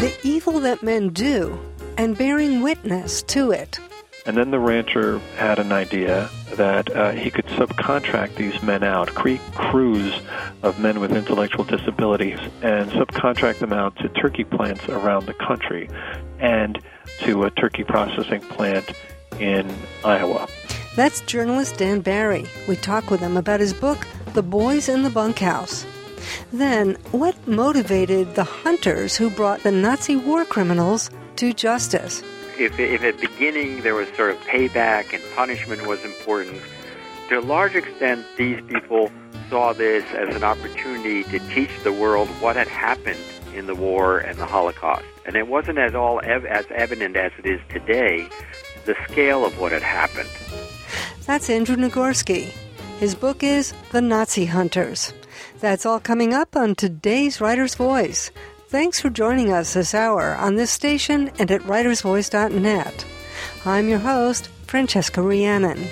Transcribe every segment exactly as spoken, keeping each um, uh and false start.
the evil that men do and bearing witness to it. And then the rancher had an idea that uh, he could subcontract these men out, create crews of men with intellectual disabilities, and subcontract them out to turkey plants around the country and to a turkey processing plant in Iowa. That's journalist Dan Barry. We talk with him about his book, The Boys in the Bunkhouse. Then, what motivated the hunters who brought the Nazi war criminals to justice? If, if at the beginning there was sort of payback and punishment was important, to a large extent these people saw this as an opportunity to teach the world what had happened in the war and the Holocaust. And it wasn't at all ev- as evident as it is today, the scale of what had happened. That's Andrew Nagorski. His book is The Nazi Hunters. That's all coming up on today's Writer's Voice. Thanks for joining us this hour on this station and at writers voice dot net. I'm your host, Francesca Rhiannon.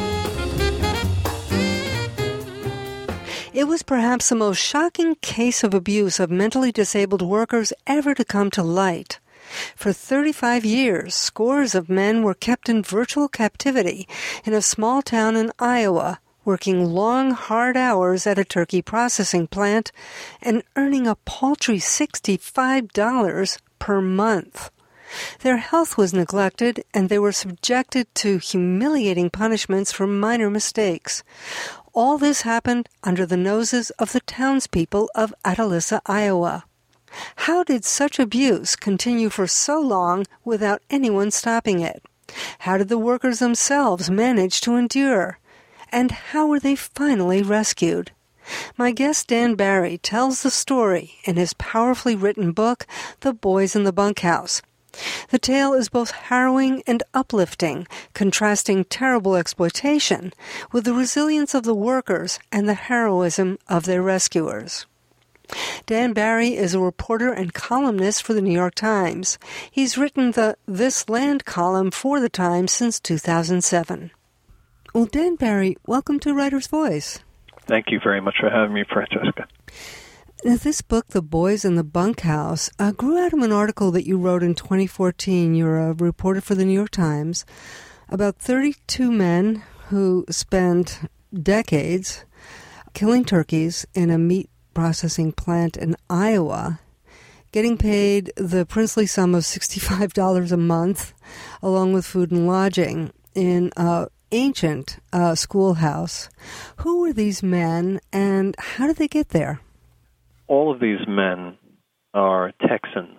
It was perhaps the most shocking case of abuse of mentally disabled workers ever to come to light. For thirty-five years, scores of men were kept in virtual captivity in a small town in Iowa, working long, hard hours at a turkey processing plant and earning a paltry sixty-five dollars per month. Their health was neglected, and they were subjected to humiliating punishments for minor mistakes. All this happened under the noses of the townspeople of Atalissa, Iowa. How did such abuse continue for so long without anyone stopping it? How did the workers themselves manage to endure? And how were they finally rescued? My guest Dan Barry tells the story in his powerfully written book, The Boys in the Bunkhouse. The tale is both harrowing and uplifting, contrasting terrible exploitation with the resilience of the workers and the heroism of their rescuers. Dan Barry is a reporter and columnist for the New York Times. He's written the This Land column for the Times since two thousand seven. Well, Dan Barry, welcome to Writer's Voice. Thank you very much for having me, Francesca. Now, this book, The Boys in the Bunkhouse, uh, grew out of an article that you wrote in twenty fourteen. You're a reporter for the New York Times about thirty-two men who spent decades killing turkeys in a meat processing plant in Iowa, getting paid the princely sum of sixty-five dollars a month, along with food and lodging, in a ancient uh, schoolhouse. Who were these men, and how did they get there? All of these men are Texans,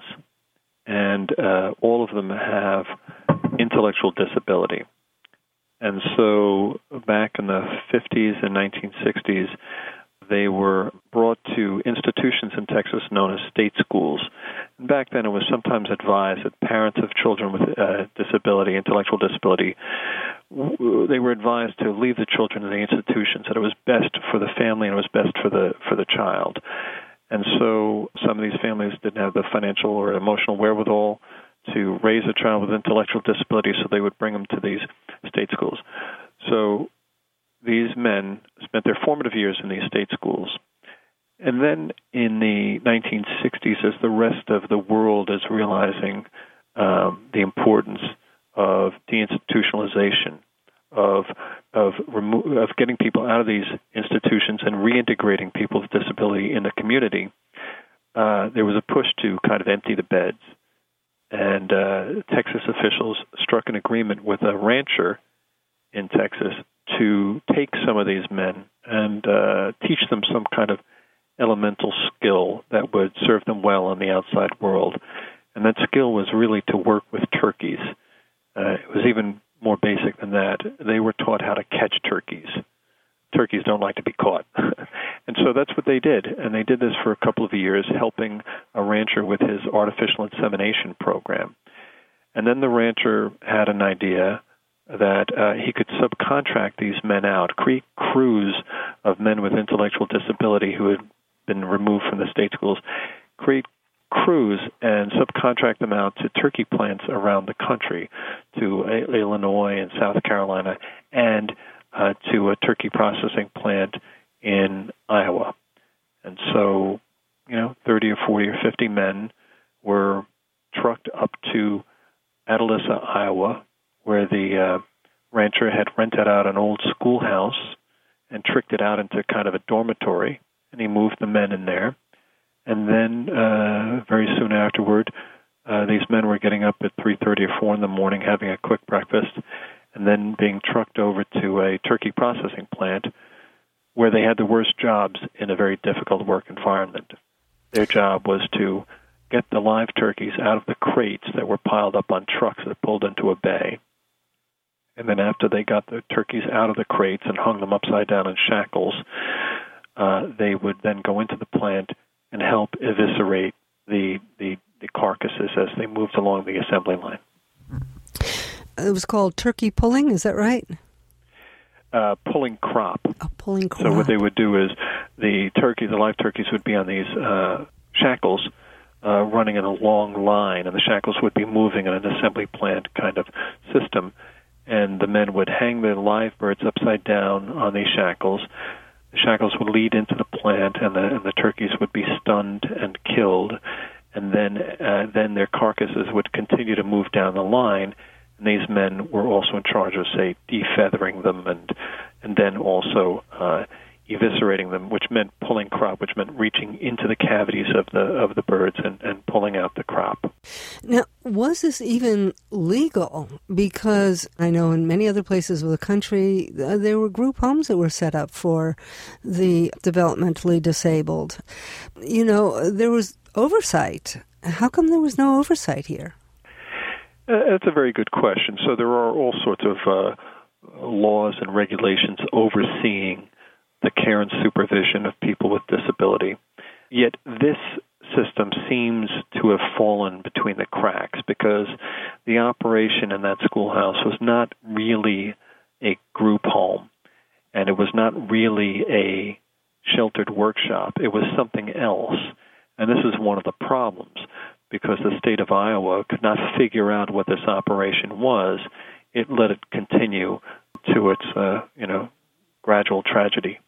and uh, all of them have intellectual disability. And so back in the fifties and nineteen sixties, they were brought to institutions in Texas known as state schools. And back then it was sometimes advised that parents of children with uh, disability, intellectual disability, w- they were advised to leave the children in the institutions, that it was best for the family and it was best for the for the child. And so some of these families didn't have the financial or emotional wherewithal to raise a child with intellectual disability, so they would bring them to these state schools. So these men spent their formative years in these state schools. And then in the nineteen sixties, as the rest of the world is realizing um, the importance of deinstitutionalization, of of remo- of getting people out of these institutions and reintegrating people with disability in the community, uh, there was a push to kind of empty the beds. And uh, Texas officials struck an agreement with a rancher in Texas to take some of these men and uh, teach them some kind of elemental skill that would serve them well in the outside world. And that skill was really to work with turkeys. Uh, it was even more basic than that. They were taught how to catch turkeys. Turkeys don't like to be caught. And so that's what they did. And they did this for a couple of years, helping a rancher with his artificial insemination program. And then the rancher had an idea that uh, he could subcontract these men out, create crews of men with intellectual disability who had been removed from the state schools, create crews and subcontract them out to turkey plants around the country, to uh, Illinois and South Carolina, and uh, to a turkey processing plant in Iowa. And so, you know, thirty or forty or fifty men were trucked up to Atalissa, Iowa, where the uh, rancher had rented out an old schoolhouse and tricked it out into kind of a dormitory, and he moved the men in there. And then uh, very soon afterward, uh, these men were getting up at three thirty or four in the morning, having a quick breakfast, and then being trucked over to a turkey processing plant where they had the worst jobs in a very difficult work environment. Their job was to get the live turkeys out of the crates that were piled up on trucks that pulled into a bay. And then after they got the turkeys out of the crates and hung them upside down in shackles, uh, they would then go into the plant and help eviscerate the, the the carcasses as they moved along the assembly line. It was called turkey pulling, is that right? Uh, pulling crop. Oh, pulling crop. So what they would do is the turkeys, the live turkeys, would be on these uh, shackles uh, running in a long line, and the shackles would be moving in an assembly plant kind of system. And the men would hang the live birds upside down on these shackles. The shackles would lead into the plant, and the, and the turkeys would be stunned and killed. And then, uh, then their carcasses would continue to move down the line. And these men were also in charge of, say, defeathering them, and and then also uh, eviscerating them, which meant pulling crop, which meant reaching into the cavities of the of the birds and, and pulling out the crop. Now, was this even legal? Because I know in many other places of the country, uh, there were group homes that were set up for the developmentally disabled. You know, there was oversight. How come there was no oversight here? Uh, that's a very good question. So there are all sorts of uh, laws and regulations overseeing the care and supervision of people with disability. Yet this system seems to have fallen between the cracks because the operation in that schoolhouse was not really a group home, and it was not really a sheltered workshop. It was something else. And this is one of the problems, because the state of Iowa could not figure out what this operation was. It let it continue to its, uh, you know, gradual tragedy.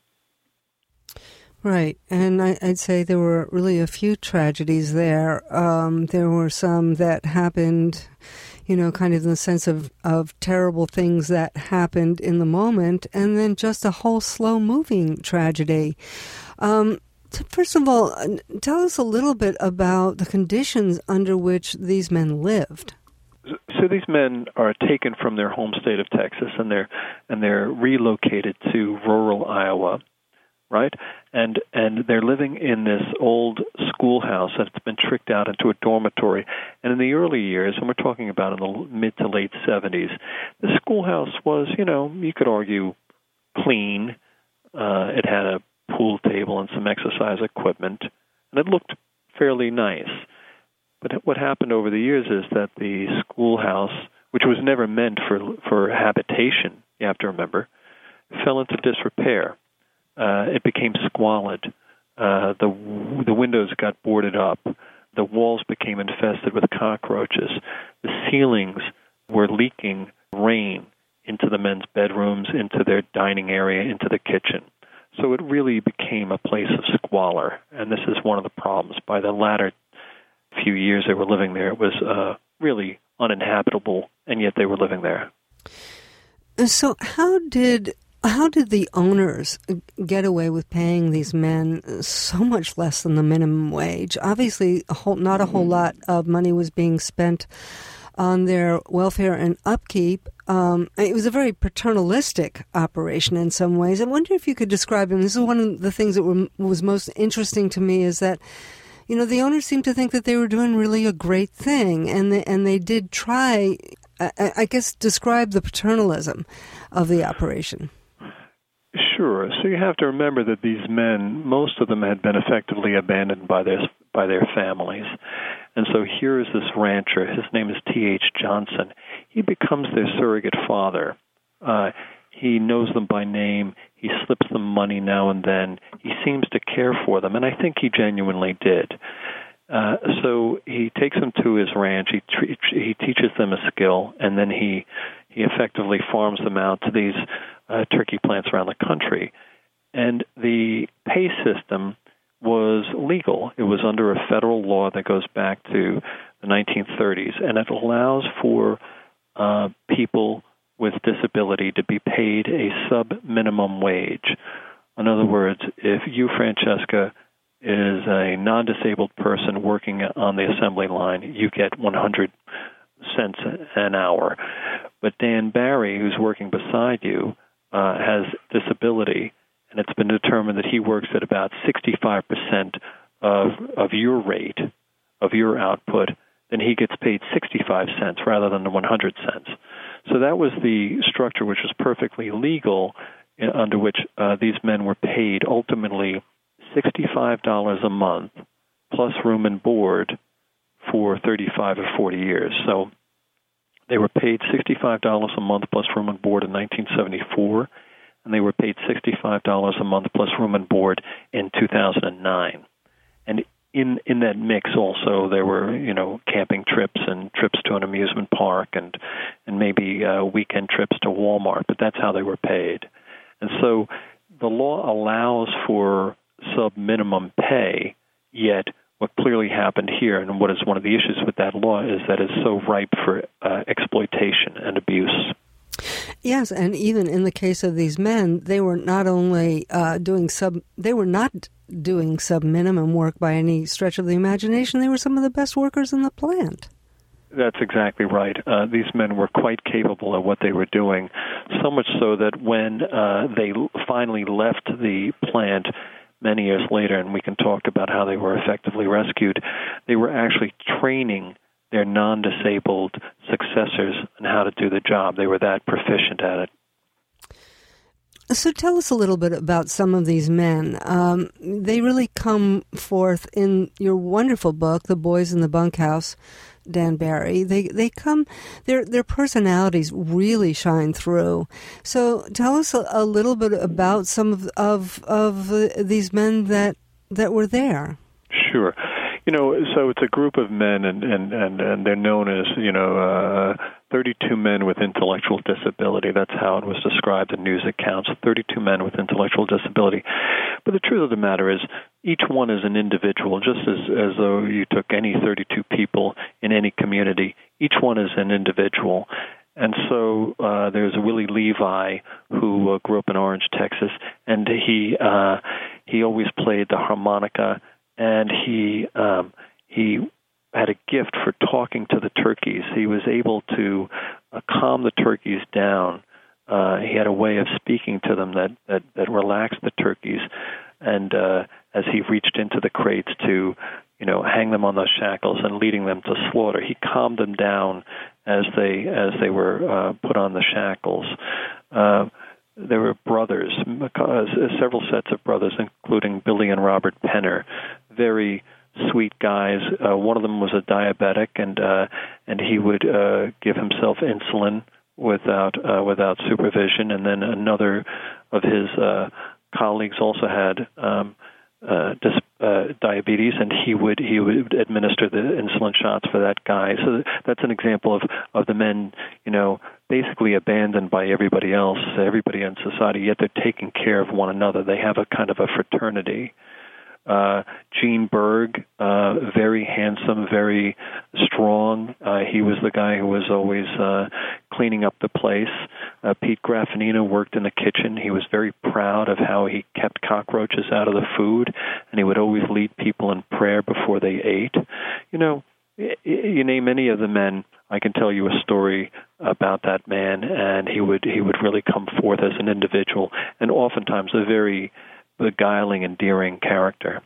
Right, and I, I'd say there were really a few tragedies there. Um, there were some that happened, you know, kind of in the sense of, of terrible things that happened in the moment, and then just a whole slow-moving tragedy. Um, first of all, tell us a little bit about the conditions under which these men lived. So these men are taken from their home state of Texas, and they're and they're relocated to rural Iowa, right? And and they're living in this old schoolhouse that's been tricked out into a dormitory. And in the early years, and we're talking about in the mid to late seventies, the schoolhouse was, you know, you could argue clean. Uh, it had a pool table and some exercise equipment, and it looked fairly nice. But what happened over the years is that the schoolhouse, which was never meant for for habitation, you have to remember, fell into disrepair. Uh, it became squalid. Uh, the the windows got boarded up. The walls became infested with cockroaches. The ceilings were leaking rain into the men's bedrooms, into their dining area, into the kitchen. So it really became a place of squalor, and this is one of the problems. By the latter few years they were living there, it was uh, really uninhabitable, and yet they were living there. So how did how did the owners get away with paying these men so much less than the minimum wage? Obviously, a whole, not a whole lot of money was being spent on their welfare and upkeep. Um, it was a very paternalistic operation in some ways. I wonder if you could describe them. This is one of the things that were, was most interesting to me, is that, you know, the owners seemed to think that they were doing really a great thing, and they, and they did try, I, I guess, describe the paternalism of the operation. Sure. So you have to remember that these men, most of them had been effectively abandoned by their by their families. And so here is this rancher. His name is T H Johnson. He becomes their surrogate father. Uh, he knows them by name. He slips them money now and then. He seems to care for them, and I think he genuinely did. Uh, so he takes them to his ranch. He tre- he teaches them a skill, and then he he effectively farms them out to these uh, turkey plants around the country. And the pay system was legal. It was under a federal law that goes back to the nineteen thirties, and it allows for uh, people with disability to be paid a sub-minimum wage. In other words, if you, Francesca, is a non-disabled person working on the assembly line, you get one hundred cents an hour. But Dan Barry, who's working beside you, uh, has disability, and it's been determined that he works at about sixty-five percent of of your rate, of your output, then he gets paid sixty-five cents rather than the one hundred cents. So that was the structure, which was perfectly legal, in, under which uh, these men were paid ultimately sixty-five dollars a month plus room and board for thirty-five or forty years. So they were paid sixty-five dollars a month plus room and board in nineteen seventy-four, and they were paid sixty-five dollars a month plus room and board in two thousand nine. And in in that mix also there were, you know, camping trips and trips to an amusement park and and maybe uh, weekend trips to Walmart, but that's how they were paid. And so the law allows for sub-minimum pay, yet what clearly happened here, and what is one of the issues with that law, is that it's so ripe for uh, exploitation and abuse. Yes, and even in the case of these men, they were not only uh, doing sub, they were not doing sub-minimum work by any stretch of the imagination. They were some of the best workers in the plant. That's exactly right. Uh, these men were quite capable of what they were doing, so much so that when uh, they finally left the plant many years later, and we can talk about how they were effectively rescued, they were actually training their non-disabled successors on how to do the job. They were that proficient at it. So tell us a little bit about some of these men. Um, they really come forth in your wonderful book, The Boys in the Bunkhouse, Dan Barry. They they come, their their personalities really shine through. So tell us a, a little bit about some of of, of uh, these men that that were there. Sure. You know, so it's a group of men, and, and, and, and they're known as, you know, uh, thirty-two men with intellectual disability. That's how it was described in news accounts, thirty-two men with intellectual disability. But the truth of the matter is, each one is an individual, just as, as though you took any thirty-two people in any community. Each one is an individual. And so uh, there's Willie Levi, who uh, grew up in Orange, Texas, and he uh, he always played the harmonica. And he um, he had a gift for talking to the turkeys. He was able to uh, calm the turkeys down. Uh, he had a way of speaking to them that, that, that relaxed the turkeys. And uh, as he reached into the crates to, you know, hang them on those shackles and leading them to slaughter, he calmed them down as they as they were uh, put on the shackles. Uh, There were brothers, several sets of brothers, including Billy and Robert Penner, very sweet guys. Uh, one of them was a diabetic, and uh, and he would uh, give himself insulin without uh, without supervision. And then another of his uh, colleagues also had um, uh, dis- uh, diabetes, and he would he would administer the insulin shots for that guy. So that's an example of, of the men, you know, basically abandoned by everybody else, everybody in society, yet they're taking care of one another. They have a kind of a fraternity. Uh, Gene Berg, uh, very handsome, very strong. Uh, he was the guy who was always uh, cleaning up the place. Uh, Pete Graffinino worked in the kitchen. He was very proud of how he kept cockroaches out of the food, and he would always lead people in prayer before they ate. You know, you name any of the men, I can tell you a story about that man, and he would he would really come forth as an individual, and oftentimes a very beguiling, endearing character.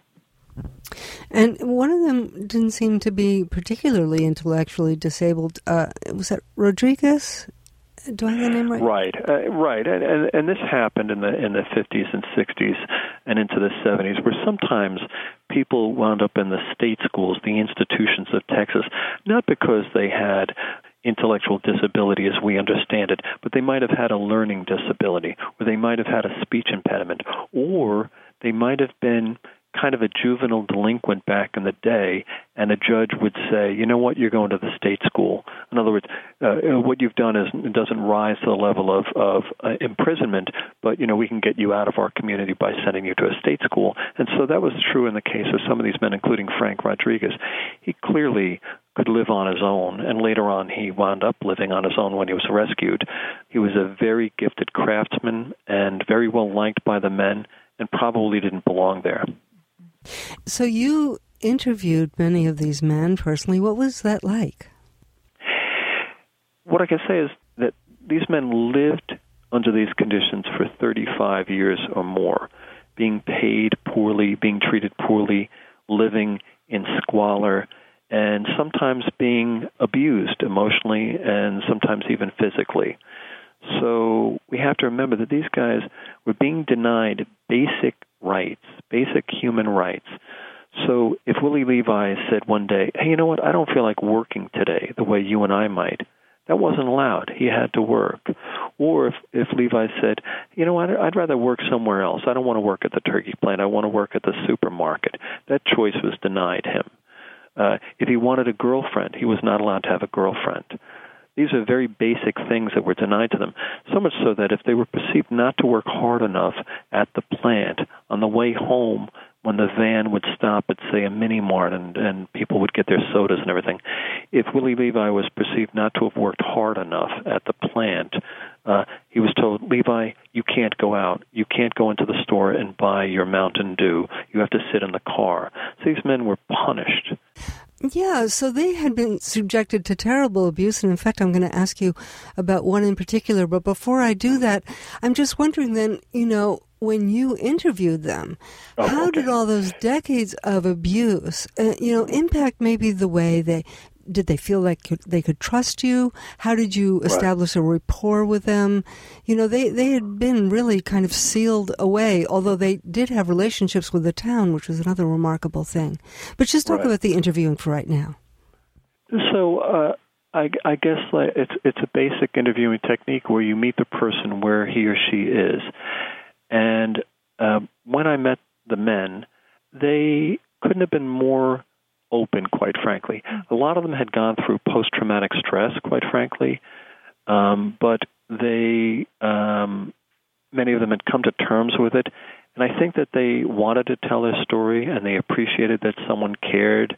And one of them didn't seem to be particularly intellectually disabled. Uh, was that Rodriguez? Do I have the name right? Right, uh, right, and, and and this happened in the in the fifties and sixties and into the seventies, where sometimes people wound up in the state schools, the institutions of Texas, not because they had intellectual disability as we understand it, but they might have had a learning disability, or they might have had a speech impediment, or they might have been kind of a juvenile delinquent back in the day, and a judge would say, you know what, you're going to the state school. In other words, uh, what you've done is it doesn't rise to the level of, of uh, imprisonment, but, you know, we can get you out of our community by sending you to a state school. And so that was true in the case of some of these men, including Frank Rodriguez. He clearly could live on his own, and later on he wound up living on his own when he was rescued. He was a very gifted craftsman and very well liked by the men, and probably didn't belong there. So you interviewed many of these men personally. What was that like? What I can say is that these men lived under these conditions for thirty-five years or more, being paid poorly, being treated poorly, living in squalor, and sometimes being abused emotionally and sometimes even physically. So we have to remember that these guys were being denied basic rights, basic human rights. So if Willie Levi said one day, hey, you know what, I don't feel like working today the way you and I might, that wasn't allowed. He had to work. Or if, if Levi said, you know what, I'd rather work somewhere else. I don't want to work at the turkey plant. I want to work at the supermarket. That choice was denied him. Uh, if he wanted a girlfriend, he was not allowed to have a girlfriend. These are very basic things that were denied to them, so much so that if they were perceived not to work hard enough at the plant, on the way home, when the van would stop at, say, a mini-mart and, and people would get their sodas and everything, if Willie Levi was perceived not to have worked hard enough at the plant, uh, he was told, Levi, you can't go out. You can't go into the store and buy your Mountain Dew. You have to sit in the car. So these men were punished. Yeah, so they had been subjected to terrible abuse, and in fact, I'm going to ask you about one in particular, but before I do that, I'm just wondering then, you know, when you interviewed them, oh, how okay. did all those decades of abuse, uh, you know, impact maybe the way they, did they feel like could, they could trust you? How did you establish right. a rapport with them? You know, they, they had been really kind of sealed away, although they did have relationships with the town, which was another remarkable thing. But just talk right. about the interviewing for right now. So uh, I, I guess like, it's it's a basic interviewing technique where you meet the person where he or she is. And uh, when I met the men, they couldn't have been more open, quite frankly. A lot of them had gone through post-traumatic stress, quite frankly, um, but they, um, many of them had come to terms with it, and I think that they wanted to tell their story, and they appreciated that someone cared.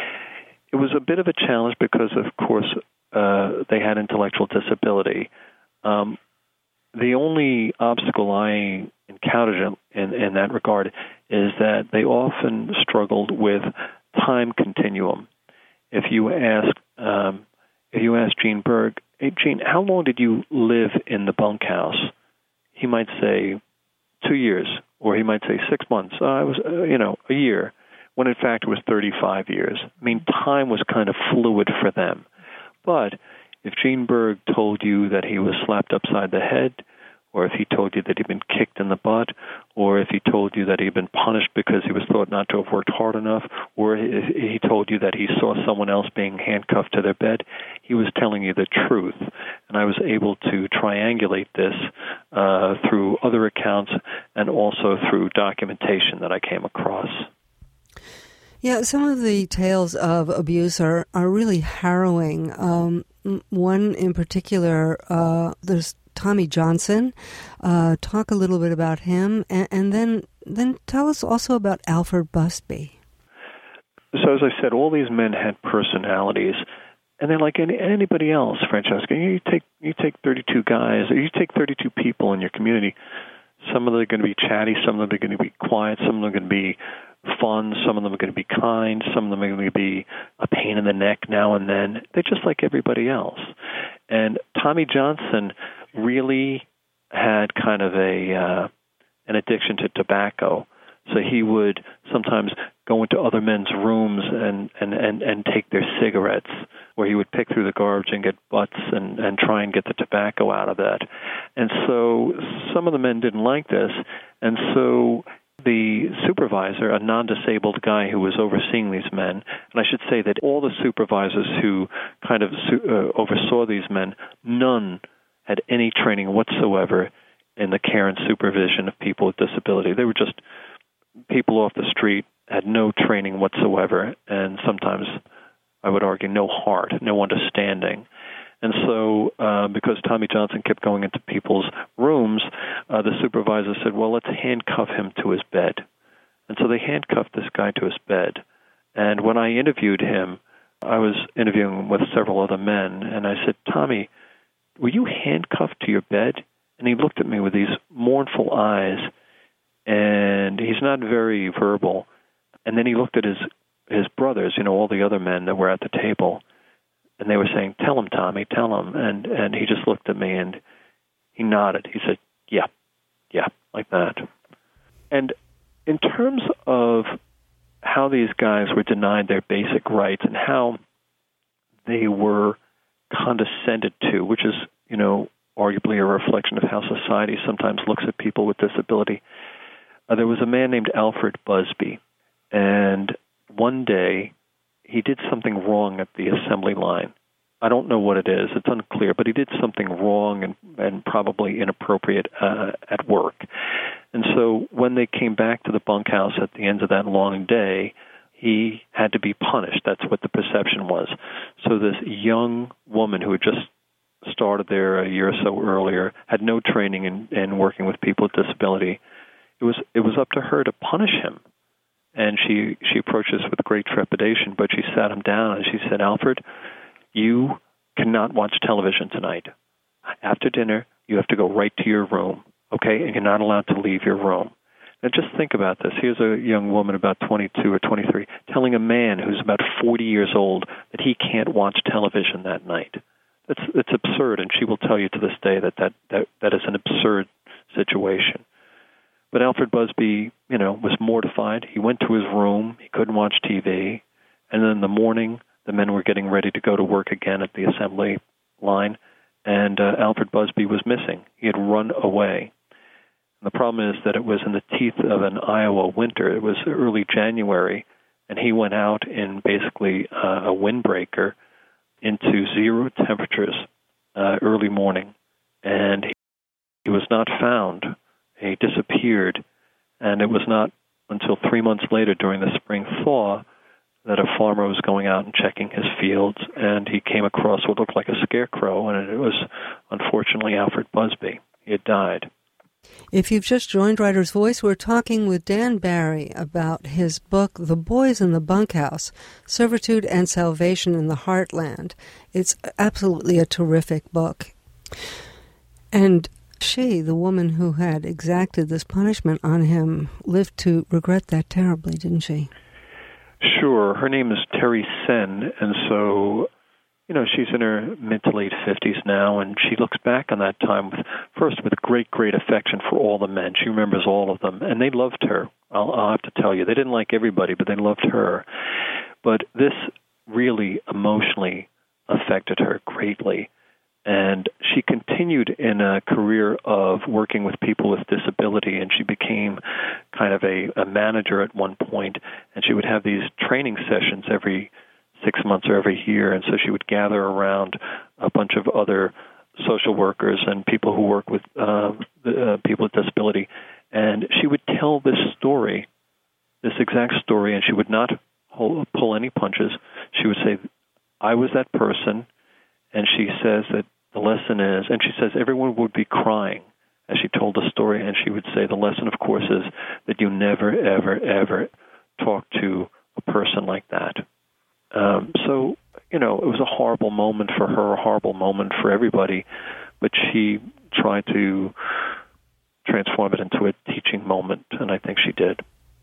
It was a bit of a challenge because, of course, uh, they had intellectual disability. Um, the only obstacle I encountered in, in that regard is that they often struggled with time continuum. If you ask, um, if you ask Gene Berg, hey, Gene, how long did you live in the bunkhouse? He might say two years, or he might say six months. Uh, I was, uh, you know, a year, when in fact it was thirty-five years. I mean, time was kind of fluid for them. But if Gene Berg told you that he was slapped upside the head, or if he told you that he'd been kicked in the butt, or if he told you that he'd been punished because he was thought not to have worked hard enough, or if he told you that he saw someone else being handcuffed to their bed, he was telling you the truth. And I was able to triangulate this uh, through other accounts and also through documentation that I came across. Yeah, some of the tales of abuse are, are really harrowing. Um, one in particular, uh, there's Tommy Johnson. Uh, talk a little bit about him, and, and then then tell us also about Alfred Busby. So as I said, all these men had personalities, and they're like any, anybody else, Francesca. You take you take thirty-two guys, or you take thirty-two people in your community. Some of them are going to be chatty, some of them are going to be quiet, some of them are going to be fun, some of them are going to be kind, some of them are going to be a pain in the neck now and then. They're just like everybody else. And Tommy Johnson really had kind of a uh, an addiction to tobacco. So he would sometimes go into other men's rooms and, and, and, and take their cigarettes, where he would pick through the garbage and get butts and, and try and get the tobacco out of that. And so some of the men didn't like this, and so the supervisor, a non-disabled guy who was overseeing these men, and I should say that all the supervisors who kind of uh, oversaw these men, none had any training whatsoever in the care and supervision of people with disability. They were just people off the street, had no training whatsoever, and sometimes, I would argue, no heart, no understanding. And so, uh, because Tommy Johnson kept going into people's rooms, uh, the supervisor said, well, let's handcuff him to his bed. And so they handcuffed this guy to his bed. And when I interviewed him, I was interviewing with several other men, and I said, Tommy, were you handcuffed to your bed? And he looked at me with these mournful eyes, and he's not very verbal. And then he looked at his his brothers, you know, all the other men that were at the table, and they were saying, tell him, Tommy, tell him. And, and he just looked at me, and he nodded. He said, yeah, yeah, like that. And in terms of how these guys were denied their basic rights and how they were condescended to, which is, you know, arguably a reflection of how society sometimes looks at people with disability, uh, there was a man named Alfred Busby, and one day he did something wrong at the assembly line. I don't know what it is. It's unclear, but he did something wrong and, and probably inappropriate uh, at work. And so when they came back to the bunkhouse at the end of that long day, he had to be punished. That's what the perception was. So this young woman who had just started there a year or so earlier, had no training in, in working with people with disability, it was it was up to her to punish him. And she, she approached this with great trepidation, but she sat him down and she said, Alfred, you cannot watch television tonight. After dinner, you have to go right to your room, okay? And you're not allowed to leave your room. Now just think about this. Here's a young woman about twenty-two or twenty-three telling a man who's about forty years old that he can't watch television that night. That's, that's absurd, and she will tell you to this day that that, that that is an absurd situation. But Alfred Busby, you know, was mortified. He went to his room. He couldn't watch T V. And then in the morning, the men were getting ready to go to work again at the assembly line, and uh, Alfred Busby was missing. He had run away. And the problem is that it was in the teeth of an Iowa winter. It was early January, and he went out in basically uh, a windbreaker into zero temperatures uh, early morning, and he, he was not found. He disappeared, and it was not until three months later during the spring thaw that a farmer was going out and checking his fields, and he came across what looked like a scarecrow, and it was, unfortunately, Alfred Busby. He had died. If you've just joined Writer's Voice, we're talking with Dan Barry about his book, The Boys in the Bunkhouse, Servitude and Salvation in the Heartland. It's absolutely a terrific book. And she, the woman who had exacted this punishment on him, lived to regret that terribly, didn't she? Sure. Her name is Terry Sen, and so, you know, she's in her mid to late fifties now, and she looks back on that time with, first, with great, great affection for all the men. She remembers all of them, and they loved her. I'll, I'll have to tell you. They didn't like everybody, but they loved her. But this really emotionally affected her greatly. And she continued in a career of working with people with disability, and she became kind of a, a manager at one point, and she would have these training sessions every six months or every year, and so she would gather around a bunch of other social workers and people who work with uh, uh, people with disability, and she would tell this story, this exact story, and she would not hold, pull any punches. She would say, I was that person, and she says that the lesson is, and she says everyone would be crying as she told the story, and she would say the lesson, of course, is that you never, ever, ever talk to a person like that. Um, so, you know, it was a horrible moment for her, a horrible moment for everybody, but she tried to transform it into a teaching moment, and I think she did.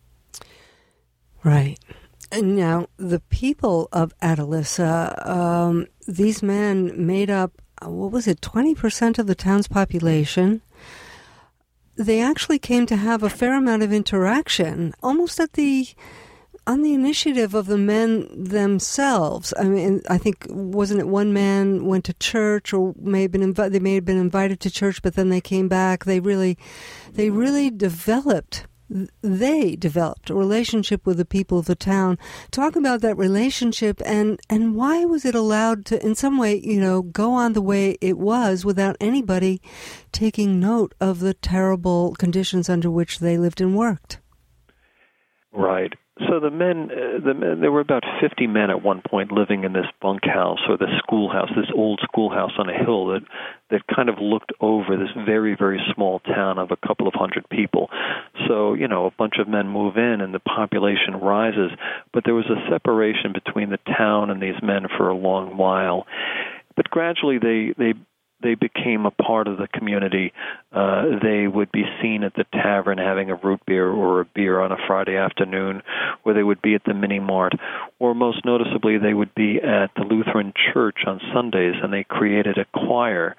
Right. And now, the people of Atalissa, um, these men made up, what was it, twenty percent of the town's population. They actually came to have a fair amount of interaction, almost at the, on the initiative of the men themselves. I mean, I think, wasn't it one man went to church, or may have been invi- they may have been invited to church, but then they came back. They really, they really developed They developed a relationship with the people of the town. Talk about that relationship, and, and why was it allowed to, in some way, you know, go on the way it was without anybody taking note of the terrible conditions under which they lived and worked? Right. so the men, uh, the men, there were about fifty men at one point living in this bunkhouse or this schoolhouse, this old schoolhouse on a hill that that kind of looked over this very, very small town of a couple of hundred people. So, you know, a bunch of men move in and the population rises, but there was a separation between the town and these men for a long while. But gradually they they They became a part of the community. Uh, they would be seen at the tavern having a root beer or a beer on a Friday afternoon, or they would be at the mini mart, or most noticeably they would be at the Lutheran church on Sundays, and they created a choir,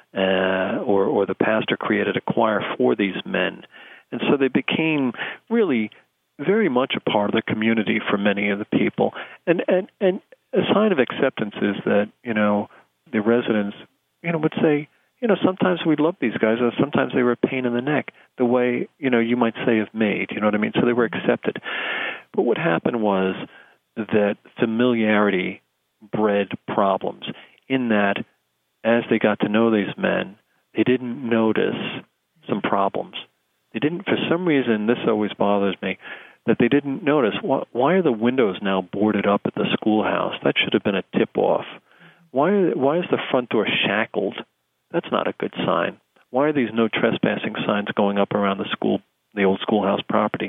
uh, or, or the pastor created a choir for these men. And so they became really very much a part of the community for many of the people. And, and, and a sign of acceptance is that, you know, the residents you know, would say, you know, sometimes we love these guys, or sometimes they were a pain in the neck, the way, you know, you might say of maid, you know what I mean? So they were accepted. But what happened was that familiarity bred problems in that as they got to know these men, they didn't notice some problems. They didn't, for some reason, this always bothers me, that they didn't notice, why, why are the windows now boarded up at the schoolhouse? That should have been a tip-off. Why, why is the front door shackled? That's not a good sign. Why are these no trespassing signs going up around the school, the old schoolhouse property?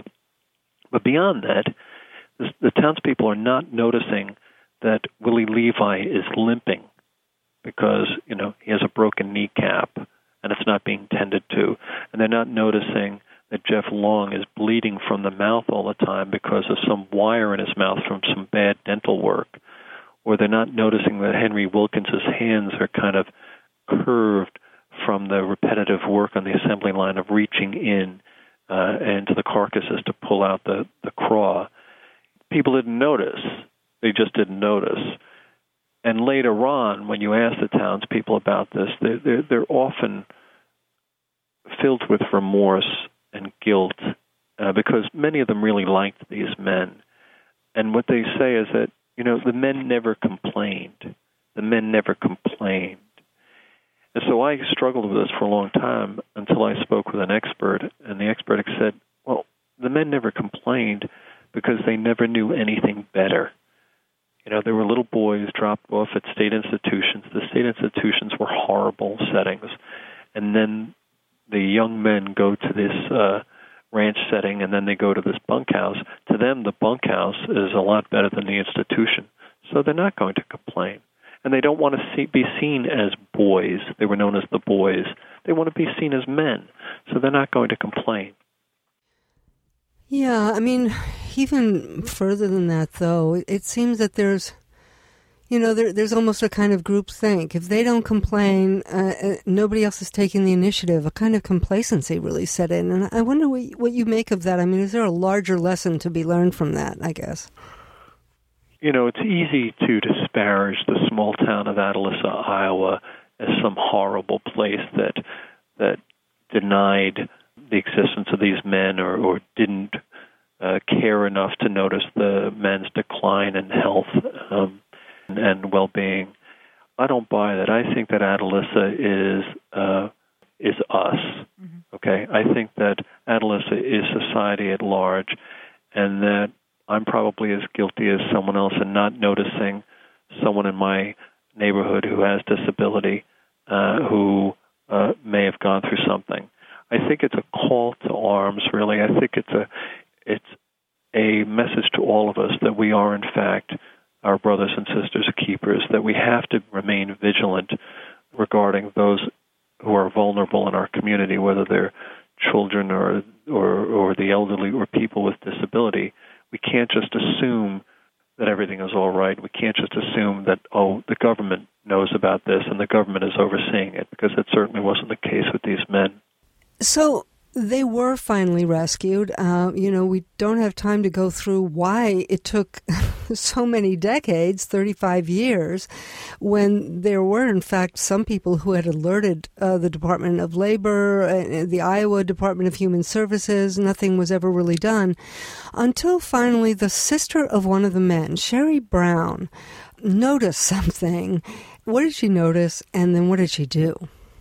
But beyond that, the, the townspeople are not noticing that Willie Levi is limping because, you know, he has a broken kneecap and it's not being tended to. And they're not noticing that Jeff Long is bleeding from the mouth all the time because of some wire in his mouth from some bad dental work. Or they're not noticing that Henry Wilkins's hands are kind of curved from the repetitive work on the assembly line of reaching in uh, into the carcasses to pull out the, the craw. People didn't notice. They just didn't notice. And later on, when you ask the townspeople about this, they're, they're, they're often filled with remorse and guilt uh, because many of them really liked these men. And what they say is that, you know, the men never complained. The men never complained. And so I struggled with this for a long time until I spoke with an expert, and the expert said, well, the men never complained because they never knew anything better. You know, there were little boys dropped off at state institutions. The state institutions were horrible settings. And then the young men go to this uh ranch setting, and then they go to this bunkhouse. To them, the bunkhouse is a lot better than the institution. So they're not going to complain. And they don't want to see, be seen as boys. They were known as the boys. They want to be seen as men. So they're not going to complain. Yeah, I mean, even further than that, though, it seems that there's, you know, there, there's almost a kind of group think. If they don't complain, uh, nobody else is taking the initiative. A kind of complacency really set in. And I wonder what, what you make of that. I mean, is there a larger lesson to be learned from that, I guess? You know, it's easy to disparage the small town of Atalissa, Iowa, as some horrible place that that denied the existence of these men or, or didn't uh, care enough to notice the men's decline in health. Um, and well-being. I don't buy that. I think that Atalissa is uh, is us. Mm-hmm. Okay, I think that Atalissa is society at large, and that I'm probably as guilty as someone else in not noticing someone in my neighborhood who has disability, uh, who uh, may have gone through something. I think it's a call to arms. Really, I think it's a it's a message to all of us that we are, in fact, our brothers and sisters keepers, that we have to remain vigilant regarding those who are vulnerable in our community, whether they're children or, or or the elderly or people with disability. We can't just assume that everything is all right. We can't just assume that, oh, the government knows about this and the government is overseeing it, because that certainly wasn't the case with these men. So they were finally rescued. Uh, you know, we don't have time to go through why it took so many decades, thirty-five years, when there were, in fact, some people who had alerted uh, the Department of Labor, uh, the Iowa Department of Human Services. Nothing was ever really done until finally the sister of one of the men, Sherry Brown, noticed something. What did she notice, and then what did she do?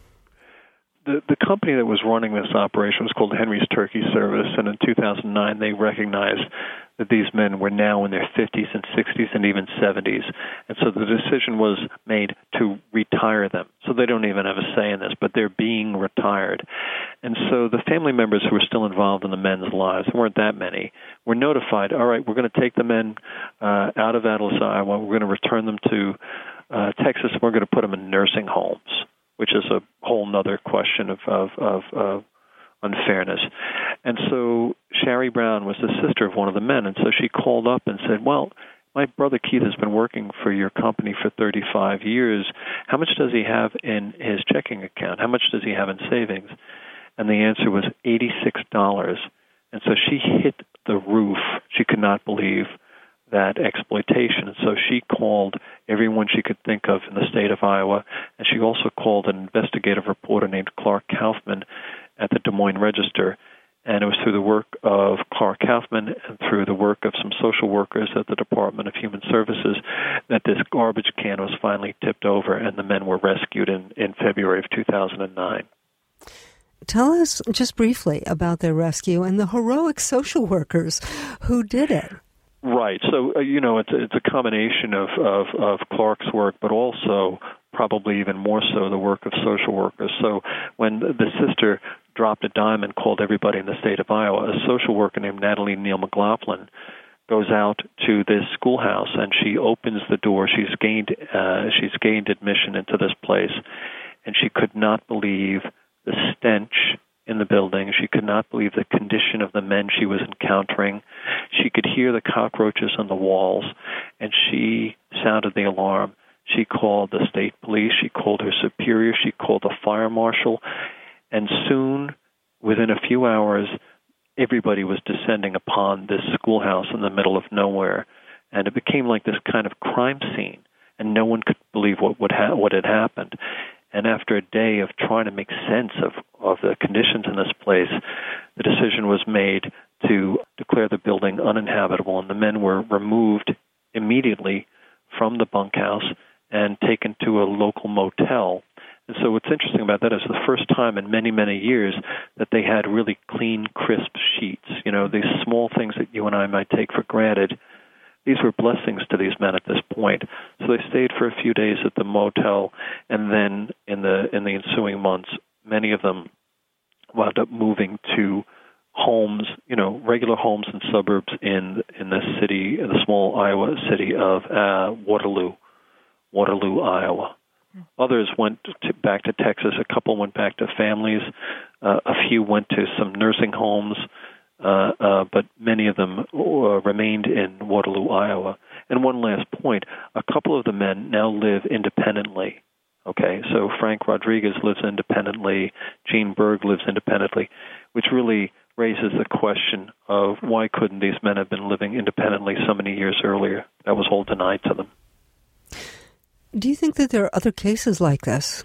The, the company that was running this operation was called Henry's Turkey Service, and in two thousand nine they recognized that these men were now in their fifties and sixties and even seventies. And so the decision was made to retire them. So they don't even have a say in this, but they're being retired. And so the family members who were still involved in the men's lives, there weren't that many, were notified, all right, we're going to take the men uh, out of Atlas, Iowa. We're going to return them to uh, Texas. We're going to put them in nursing homes, which is a whole other question of, of, of, of unfairness. And so Sherry Brown was the sister of one of the men, and so she called up and said, well, my brother Keith has been working for your company for thirty-five years. How much does he have in his checking account? How much does he have in savings? And the answer was eighty-six dollars. And so she hit the roof. She could not believe that exploitation. And so she called everyone she could think of in the state of Iowa, and she also called an investigative reporter named Clark Kaufman at the Des Moines Register. And it was through the work of Clark Kaufman and through the work of some social workers at the Department of Human Services that this garbage can was finally tipped over and the men were rescued in, in February of two thousand nine. Tell us just briefly about their rescue and the heroic social workers who did it. Right. So, uh, you know, it's, it's a combination of, of, of Clark's work, but also probably even more so the work of social workers. So when the sister dropped a dime and called everybody in the state of Iowa, a social worker named Natalie Neal McLaughlin goes out to this schoolhouse and she opens the door. She's gained uh, she's gained admission into this place, and she could not believe the stench in the building. She could not believe the condition of the men she was encountering. She could hear the cockroaches on the walls, and she sounded the alarm. She called the state police. She called her superior. She called the fire marshal. And soon, within a few hours, everybody was descending upon this schoolhouse in the middle of nowhere. And it became like this kind of crime scene, and no one could believe what would ha- what had happened. And after a day of trying to make sense of, of the conditions in this place, the decision was made to declare the building uninhabitable, and the men were removed immediately from the bunkhouse and taken to a local motel. And so what's interesting about that is the first time in many, many years that they had really clean, crisp sheets. You know, these small things that you and I might take for granted, these were blessings to these men at this point. So they stayed for a few days at the motel, and then in the in the ensuing months, many of them wound up moving to homes, you know, regular homes in suburbs in in the city, in the small Iowa city of uh, Waterloo, Waterloo, Iowa. Others went to, back to Texas. A couple went back to families. Uh, a few went to some nursing homes. Uh, uh, but many of them uh, remained in Waterloo, Iowa. And one last point, a couple of the men now live independently. Okay, so Frank Rodriguez lives independently, Gene Berg lives independently, which really raises the question of why couldn't these men have been living independently so many years earlier? That was all denied to them. Do you think that there are other cases like this?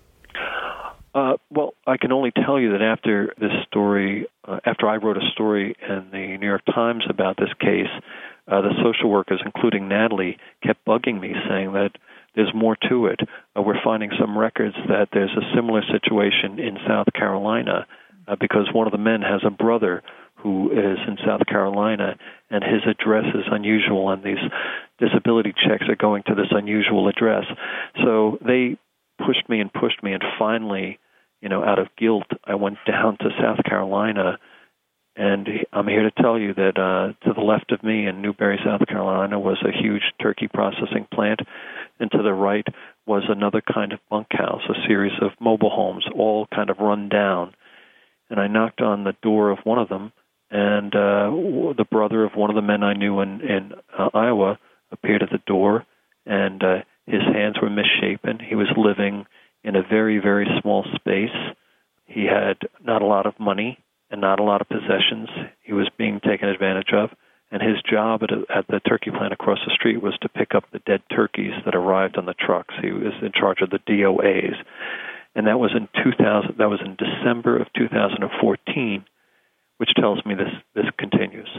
Uh, well, I can only tell you that after this story, uh, after I wrote a story in the New York Times about this case, uh, the social workers, including Natalie, kept bugging me, saying that there's more to it. Uh, we're finding some records that there's a similar situation in South Carolina uh, because one of the men has a brother who is in South Carolina, and his address is unusual, and these disability checks are going to this unusual address. So they pushed me and pushed me, and finally, you know, out of guilt, I went down to South Carolina, and I'm here to tell you that uh, to the left of me in Newberry, South Carolina, was a huge turkey processing plant, and to the right was another kind of bunkhouse, a series of mobile homes, all kind of run down. And I knocked on the door of one of them, and uh, the brother of one of the men I knew in, in uh, Iowa appeared at the door, and uh, his hands were misshapen. He was living in a very, very small space. He had not a lot of money and not a lot of possessions. He was being taken advantage of, and his job at, a, at the turkey plant across the street was to pick up the dead turkeys that arrived on the trucks. He was in charge of the D O As, and that was in two thousand. That was in December of two thousand fourteen, which tells me this this continues.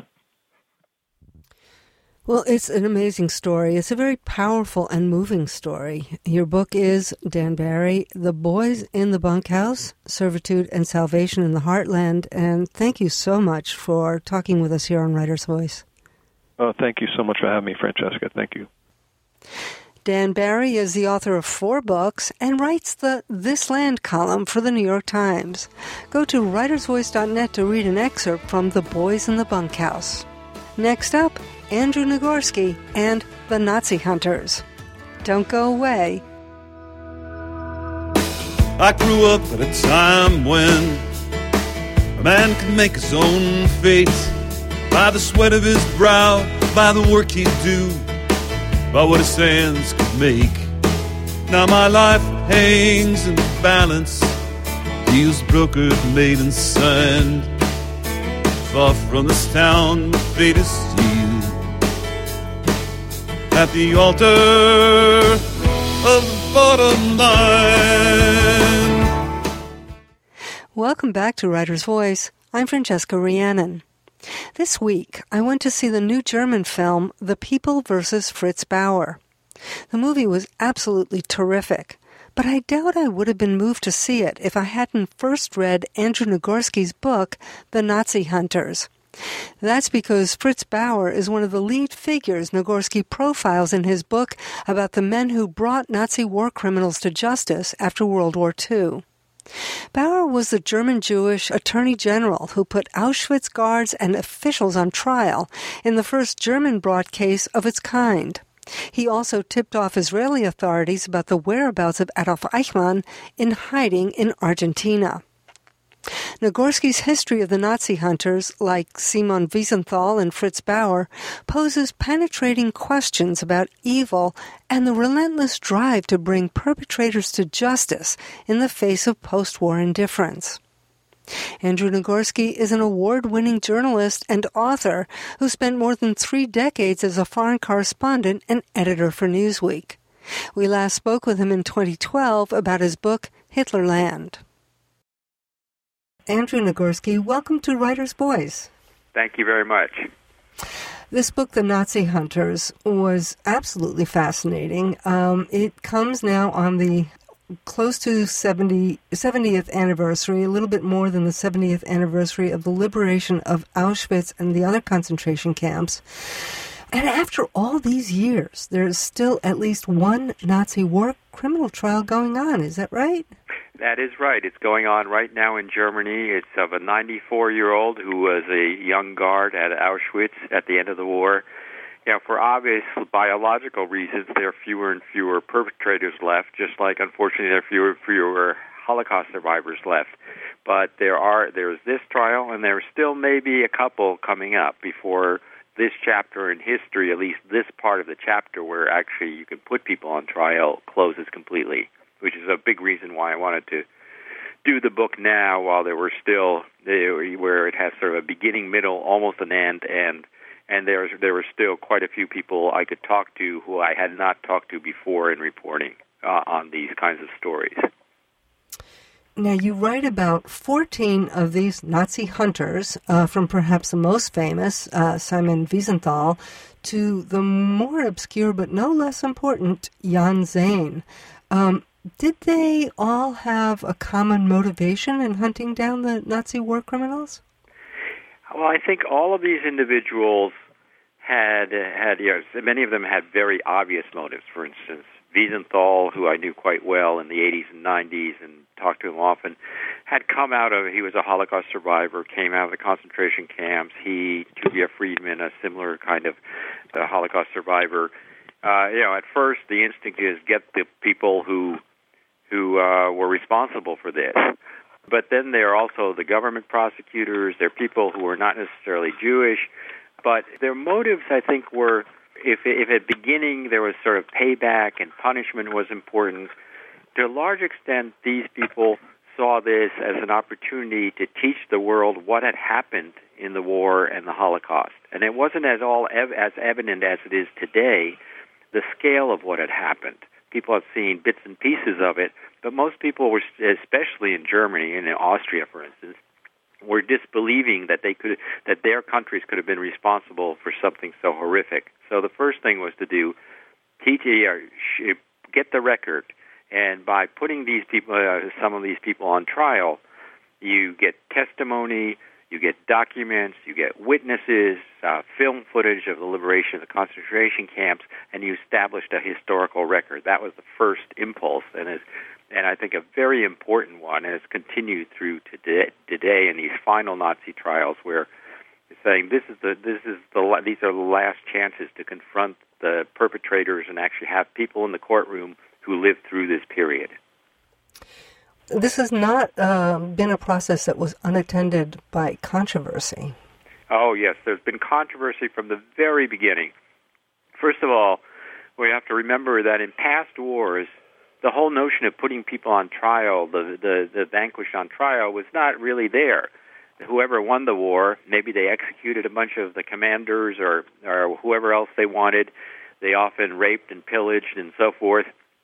Well, it's an amazing story. It's a very powerful and moving story. Your book is, Dan Barry, The Boys in the Bunkhouse, Servitude and Salvation in the Heartland. And thank you so much for talking with us here on Writer's Voice. Oh, thank you so much for having me, Francesca. Thank you. Dan Barry is the author of four books and writes the This Land column for the New York Times. Go to writers voice dot net to read an excerpt from The Boys in the Bunkhouse. Next up, Andrew Nagorski and the Nazi Hunters. Don't go away. I grew up at a time when a man could make his own fate by the sweat of his brow, by the work he'd do, by what his hands could make. Now my life hangs in the balance, deals brokered, made and signed. Far from this town, my fate is sealed at the altar of the bottom line. Welcome back to Writer's Voice. I'm Francesca Rhiannon. This week, I went to see the new German film, The People versus Fritz Bauer. The movie was absolutely terrific, but I doubt I would have been moved to see it if I hadn't first read Andrew Nagorski's book, The Nazi Hunters. That's because Fritz Bauer is one of the lead figures Nagorski profiles in his book about the men who brought Nazi war criminals to justice after World War Two. Bauer was the German Jewish attorney general who put Auschwitz guards and officials on trial in the first German-brought case of its kind. He also tipped off Israeli authorities about the whereabouts of Adolf Eichmann in hiding in Argentina. Nagorski's history of the Nazi hunters, like Simon Wiesenthal and Fritz Bauer, poses penetrating questions about evil and the relentless drive to bring perpetrators to justice in the face of post-war indifference. Andrew Nagorski is an award-winning journalist and author who spent more than three decades as a foreign correspondent and editor for Newsweek. We last spoke with him in twenty twelve about his book, Hitlerland. Andrew Nagorski, welcome to Writer's Voice. Thank you very much. This book, The Nazi Hunters, was absolutely fascinating. Um, it comes now on the close to seventy, seventieth anniversary, a little bit more than the seventieth anniversary of the liberation of Auschwitz and the other concentration camps. And after all these years, there's still at least one Nazi war criminal trial going on. Is that right? That is right. It's going on right now in Germany. It's of a ninety-four-year-old who was a young guard at Auschwitz at the end of the war. You know, for obvious biological reasons, there are fewer and fewer perpetrators left, just like, unfortunately, there are fewer and fewer Holocaust survivors left. But there are there's this trial, and there's still maybe a couple coming up before this chapter in history, at least this part of the chapter where actually you can put people on trial, closes completely, which is a big reason why I wanted to do the book now while there were still, where it has sort of a beginning, middle, almost an end, and and there's there were still quite a few people I could talk to who I had not talked to before in reporting uh, on these kinds of stories. Now, you write about fourteen of these Nazi hunters, uh, from perhaps the most famous, uh, Simon Wiesenthal, to the more obscure but no less important Jan Zane. Um, did they all have a common motivation in hunting down the Nazi war criminals? Well, I think all of these individuals had, had you know, many of them had very obvious motives. For instance, Wiesenthal, who I knew quite well in the eighties and nineties and talked to him often, had come out of, he was a Holocaust survivor, came out of the concentration camps. He, Tuvia Friedman, a similar kind of uh, Holocaust survivor. Uh, you know, at first the instinct is get the people who who uh, were responsible for this. But then there are also the government prosecutors. There are people who are not necessarily Jewish, but their motives, I think, were, if, if at the beginning there was sort of payback and punishment was important, to a large extent these people saw this as an opportunity to teach the world what had happened in the war and the Holocaust. And it wasn't as all ev- as evident as it is today, the scale of what had happened. People have seen bits and pieces of it, but most people were, especially in Germany and in Austria, for instance, were disbelieving that they could, that their countries could have been responsible for something so horrific. So the first thing was to do, teach, uh, get the record, and by putting these people, uh, some of these people on trial, you get testimony, you get documents, you get witnesses, uh, film footage of the liberation of the concentration camps, and you established a historical record. That was the first impulse, and is, and I think a very important one, and it's continued through today, today in these final Nazi trials, where it's saying this is the this is the these are the last chances to confront the perpetrators and actually have people in the courtroom who lived through this period. This has not uh, been a process that was unattended by controversy. Oh, yes. There's been controversy from the very beginning. First of all, we have to remember that in past wars, the whole notion of putting people on trial, the, the, the vanquished on trial, was not really there. Whoever won the war, maybe they executed a bunch of the commanders or, or whoever else they wanted. They often raped and pillaged and so forth.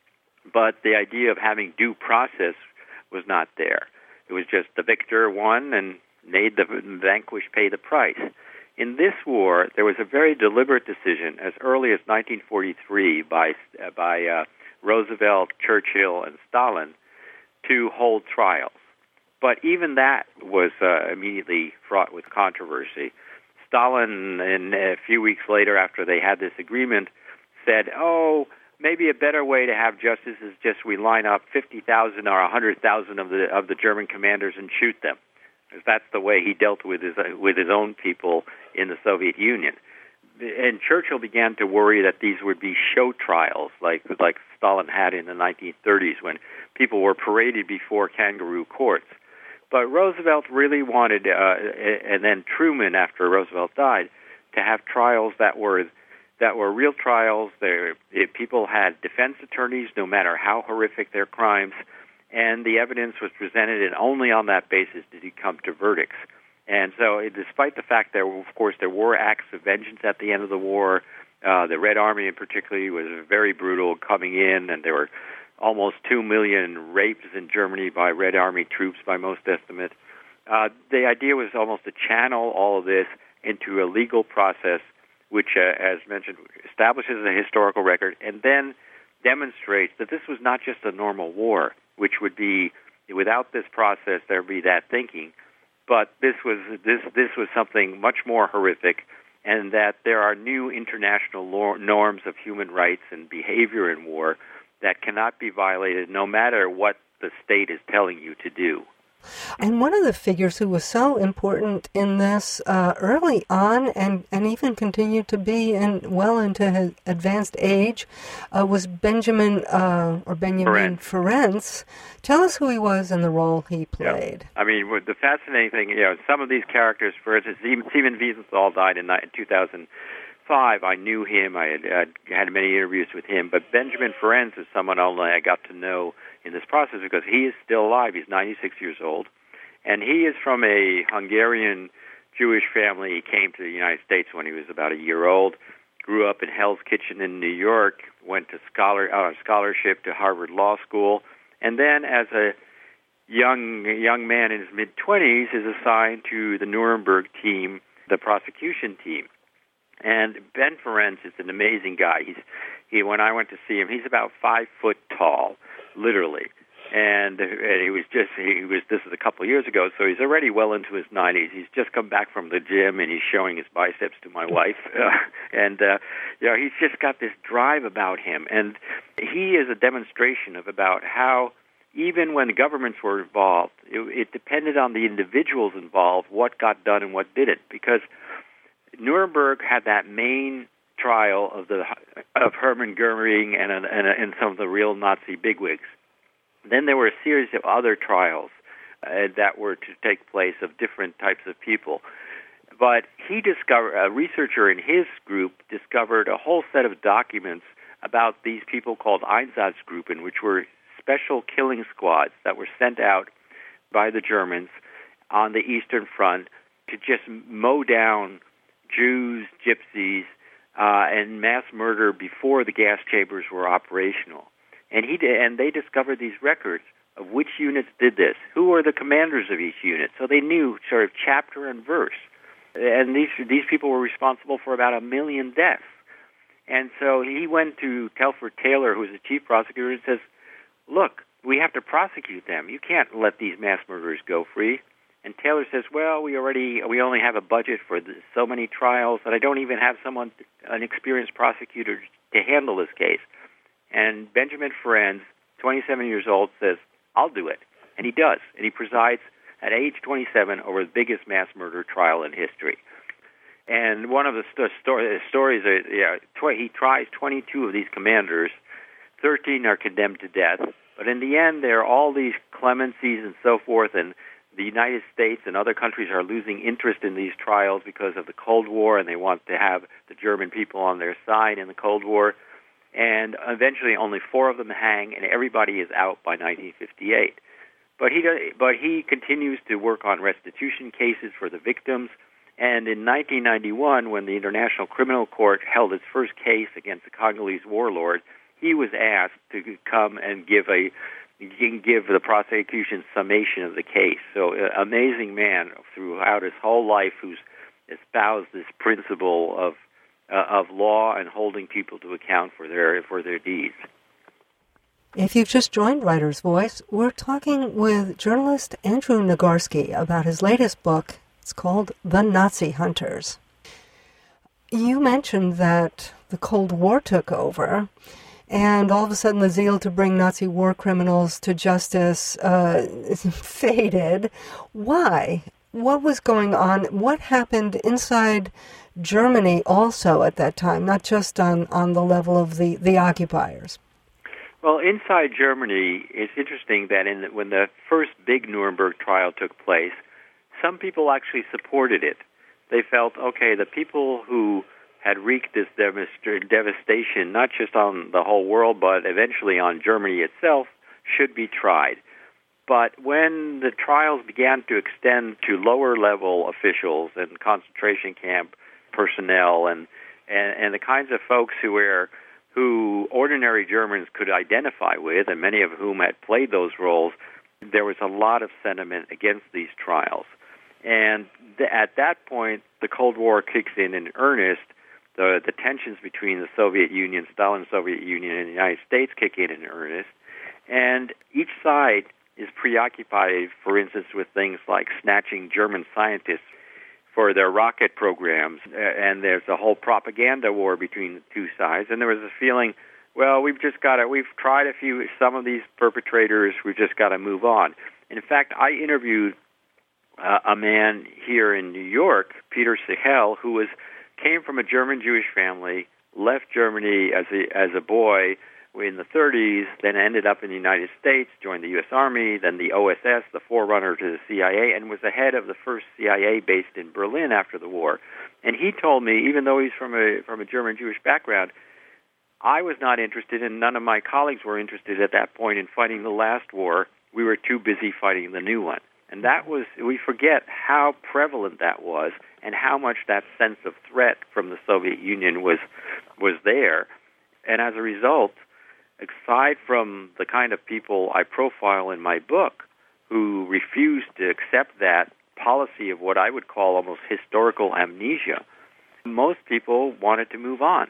But the idea of having due process was not there. It was just the victor won and made the vanquished pay the price. In this war, there was a very deliberate decision as early as nineteen forty-three by uh, by uh, Roosevelt, Churchill, and Stalin to hold trials. But even that was uh, immediately fraught with controversy. Stalin, in a few weeks later after they had this agreement, said, oh, maybe a better way to have justice is just we line up fifty thousand or one hundred thousand of the of the German commanders and shoot them. Because that's the way he dealt with his with his own people in the Soviet Union. And Churchill began to worry that these would be show trials, like like Stalin had in the nineteen thirties, when people were paraded before kangaroo courts. But Roosevelt really wanted, uh, and then Truman, after Roosevelt died, to have trials that were that were real trials. There, people had defense attorneys, no matter how horrific their crimes, and the evidence was presented, and only on that basis did he come to verdicts. And so, despite the fact that, of course, there were acts of vengeance at the end of the war, uh, the Red Army in particular was very brutal coming in, and there were almost two million rapes in Germany by Red Army troops by most estimates. Uh, the idea was almost to channel all of this into a legal process which, uh, as mentioned, establishes a historical record and then demonstrates that this was not just a normal war, which would be, without this process, there would be that thinking. But this was this this was something much more horrific, and that there are new international lor- norms of human rights and behavior in war that cannot be violated no matter what the state is telling you to do. And one of the figures who was so important in this uh, early on and, and even continued to be in, well into his advanced age uh, was Benjamin uh, or Benjamin Ferencz. Tell us who he was and the role he played. Yeah. I mean, the fascinating thing, you know, some of these characters, for instance, Stephen Wiesenthal died in two thousand five. I knew him. I had, uh, had many interviews with him. But Benjamin Ferencz is someone only I got to know in this process because he is still alive. He's ninety-six years old. And he is from a Hungarian Jewish family. He came to the United States when he was about a year old, grew up in Hell's Kitchen in New York, went to scholar on a scholarship to Harvard Law School, and then as a young young man in his mid-twenties is assigned to the Nuremberg team, the prosecution team. And Ben Ferencz is an amazing guy. He's he when I went to see him, he's about five foot tall, literally. And, and he was just he was this is a couple of years ago, so he's already well into his nineties. He's just come back from the gym and he's showing his biceps to my wife. Uh, and uh, you know, he's just got this drive about him, and he is a demonstration of about how even when the governments were involved, it, it depended on the individuals involved what got done and what didn't, because Nuremberg had that main trial of the of Hermann Goering and and, and some of the real Nazi bigwigs. Then there were a series of other trials uh, that were to take place of different types of people. But he discovered, a researcher in his group discovered a whole set of documents about these people called Einsatzgruppen, which were special killing squads that were sent out by the Germans on the Eastern Front to just mow down Jews, gypsies, uh, and mass murder before the gas chambers were operational. And he did, and they discovered these records of which units did this, who were the commanders of each unit. So they knew sort of chapter and verse. And these these people were responsible for about a million deaths. And so he went to Telford Taylor, who was the chief prosecutor, and says, look, we have to prosecute them. You can't let these mass murderers go free. And Taylor says, well, we already we only have a budget for this, so many trials, and I don't even have someone, an experienced prosecutor, to handle this case. And Benjamin Ferencz, twenty-seven years old, says, I'll do it. And he does. And he presides at age twenty-seven over the biggest mass murder trial in history. And one of the st- story, stories, uh, yeah, tw- he tries twenty-two of these commanders. thirteen are condemned to death. But in the end, there are all these clemencies and so forth, and the United States and other countries are losing interest in these trials because of the Cold War, and they want to have the German people on their side in the Cold War. And eventually only four of them hang, and everybody is out by nineteen fifty-eight. But he does, but he continues to work on restitution cases for the victims. And in nineteen ninety-one, when the International Criminal Court held its first case against the Congolese warlord, he was asked to come and give a give the prosecution summation of the case. So, uh, amazing man throughout his whole life who's espoused this principle of uh, of law and holding people to account for their for their deeds. If you've just joined Writer's Voice, we're talking with journalist Andrew Nagarsky about his latest book. It's called The Nazi Hunters. You mentioned that the Cold War took over, and all of a sudden the zeal to bring Nazi war criminals to justice uh, faded. Why? What was going on? What happened inside Germany also at that time, not just on, on the level of the, the occupiers? Well, inside Germany, it's interesting that in the, when the first big Nuremberg trial took place, some people actually supported it. They felt, okay, the people who had wreaked this devastation, not just on the whole world, but eventually on Germany itself, should be tried. But when the trials began to extend to lower-level officials and concentration camp personnel and, and, and the kinds of folks who were who ordinary Germans could identify with, and many of whom had played those roles, there was a lot of sentiment against these trials. And th- at that point, the Cold War kicks in in earnest. The, the tensions between the Soviet Union, Stalin's Soviet Union, and the United States kick in in earnest. And each side is preoccupied, for instance, with things like snatching German scientists for their rocket programs. And there's a whole propaganda war between the two sides. And there was a feeling, well, we've just got to, we've tried a few, some of these perpetrators, we've just got to move on. In fact, I interviewed uh, a man here in New York, Peter Sichel, who was came from a German Jewish family, left Germany as a as a boy in the thirties, then ended up in the United States, joined the U S Army, then the O S S, the forerunner to the C I A, and was the head of the first C I A based in Berlin after the war. And he told me, even though he's from a from a German Jewish background, I was not interested, and none of my colleagues were interested at that point in fighting the last war. We were too busy fighting the new one. And that was, we forget how prevalent that was and how much that sense of threat from the Soviet Union was was there. And as a result, aside from the kind of people I profile in my book who refused to accept that policy of what I would call almost historical amnesia, most people wanted to move on.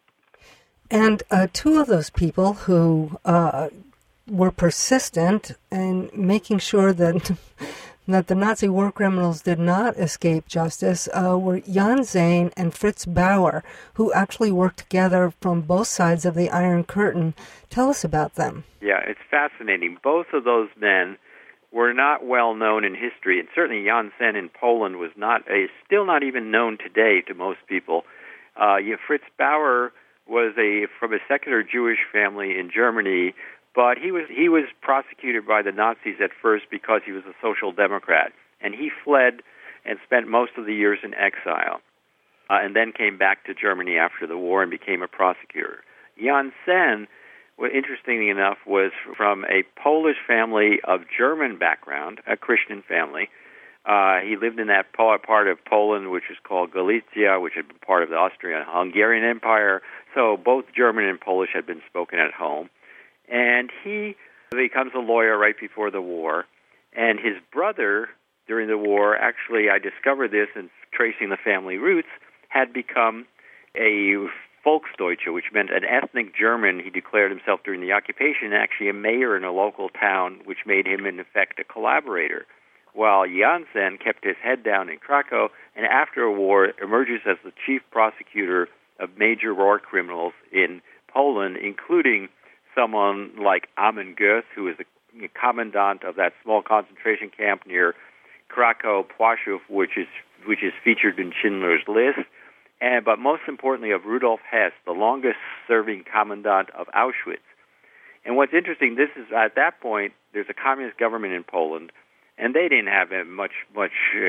And uh, two of those people who uh, were persistent in making sure that that the Nazi war criminals did not escape justice uh, were Jan Zane and Fritz Bauer, who actually worked together from both sides of the Iron Curtain. Tell us about them. Yeah, it's fascinating. Both of those men were not well known in history, and certainly Jan Zane in Poland was not a, still not even known today to most people. Uh, yeah, Fritz Bauer was a from a secular Jewish family in Germany, but he was he was prosecuted by the Nazis at first because he was a social democrat, and he fled and spent most of the years in exile, uh, and then came back to Germany after the war and became a prosecutor. Jan Zane, well, interestingly enough, was from a Polish family of German background, a Christian family. Uh, he lived in that part of Poland, which is called Galicia, which had been part of the Austrian-Hungarian Empire. So both German and Polish had been spoken at home. And he becomes a lawyer right before the war. And his brother, during the war, actually, I discovered this in tracing the family roots, had become a Volksdeutsche, which meant an ethnic German. He declared himself during the occupation, actually a mayor in a local town, which made him, in effect, a collaborator. while Janssen kept his head down in Krakow, and after a war emerges as the chief prosecutor of major war criminals in Poland, including someone like Amon Goeth, who was the commandant of that small concentration camp near Krakow, Płaszów, which is which is featured in Schindler's List, and but most importantly of Rudolf Hess, the longest-serving commandant of Auschwitz. And what's interesting, this is at that point there's a communist government in Poland, and they didn't have much much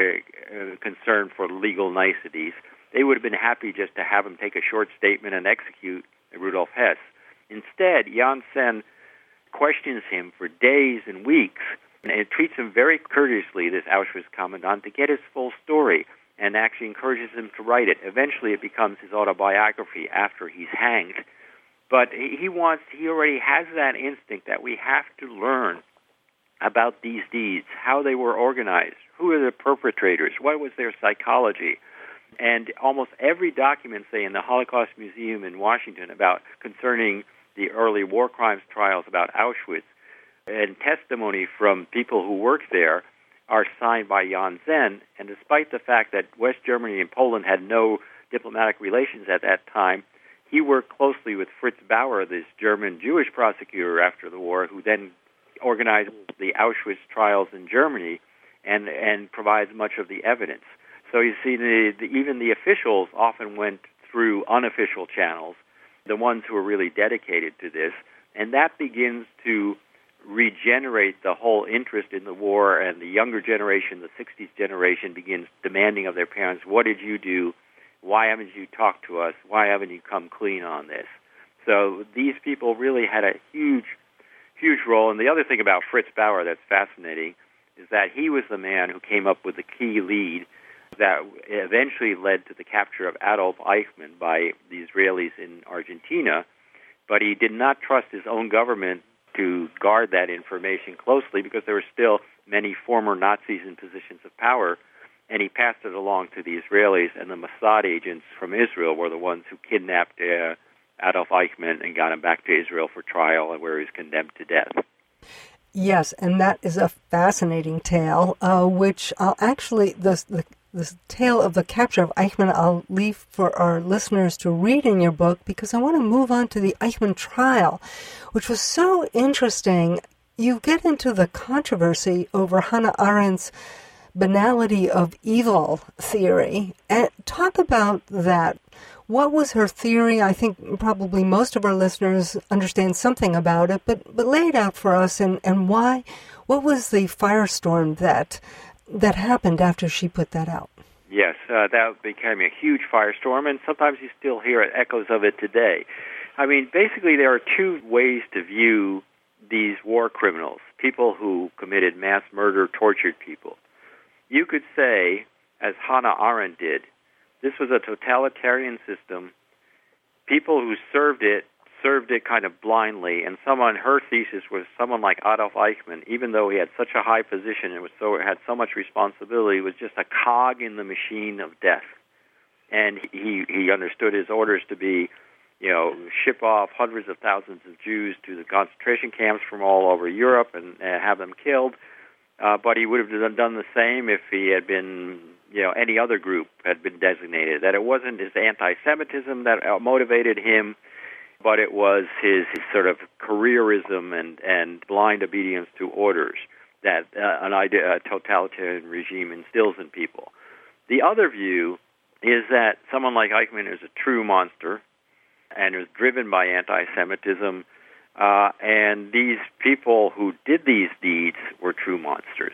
uh, concern for legal niceties. They would have been happy just to have him take a short statement and execute Rudolf Hess. Instead, Janssen questions him for days and weeks, and it treats him very courteously, this Auschwitz commandant, to get his full story, and actually encourages him to write it. Eventually it becomes his autobiography after he's hanged. But he wants, he already has that instinct that we have to learn about these deeds, how they were organized, who are the perpetrators, what was their psychology. And almost every document, say, in the Holocaust Museum in Washington about concerning the early war crimes trials about Auschwitz, and testimony from people who worked there are signed by Janssen. And despite the fact that West Germany and Poland had no diplomatic relations at that time, he worked closely with Fritz Bauer, this German Jewish prosecutor after the war, who then organized the Auschwitz trials in Germany and, and provides much of the evidence. So you see, the, the, even the officials often went through unofficial channels, the ones who were really dedicated to this, and that begins to regenerate the whole interest in the war, and the younger generation, the sixties generation, begins demanding of their parents, what did you do? Why haven't you talked to us? Why haven't you come clean on this? So these people really had a huge, huge role. And the other thing about Fritz Bauer that's fascinating is that he was the man who came up with the key lead that eventually led to the capture of Adolf Eichmann by the Israelis in Argentina, but he did not trust his own government to guard that information closely because there were still many former Nazis in positions of power, and he passed it along to the Israelis, and the Mossad agents from Israel were the ones who kidnapped uh, Adolf Eichmann and got him back to Israel for trial, and where he was condemned to death. Yes, and that is a fascinating tale, uh, which I'll actually, the, the This tale of the capture of Eichmann, I'll leave for our listeners to read in your book, because I want to move on to the Eichmann trial, which was so interesting. You get into the controversy over Hannah Arendt's banality of evil theory. And talk about that. What was her theory? I think probably most of our listeners understand something about it, but, but lay it out for us, and, and why. What was the firestorm that that happened after she put that out? Yes, uh, that became a huge firestorm, and sometimes you still hear echoes of it today. I mean, basically there are two ways to view these war criminals, people who committed mass murder, tortured people. You could say, as Hannah Arendt did, this was a totalitarian system. People who served it served it kind of blindly, and someone, her thesis was someone like Adolf Eichmann, even though he had such a high position and was so had so much responsibility, was just a cog in the machine of death. And he he understood his orders to be, you know, ship off hundreds of thousands of Jews to the concentration camps from all over Europe and uh, have them killed. Uh, but he would have done the same if he had been, you know, any other group had been designated. That it wasn't his anti-Semitism that motivated him, but it was his, his sort of careerism and, and blind obedience to orders that uh, an idea, a totalitarian regime instills in people. The other view is that someone like Eichmann is a true monster and is driven by anti-Semitism, uh, and these people who did these deeds were true monsters.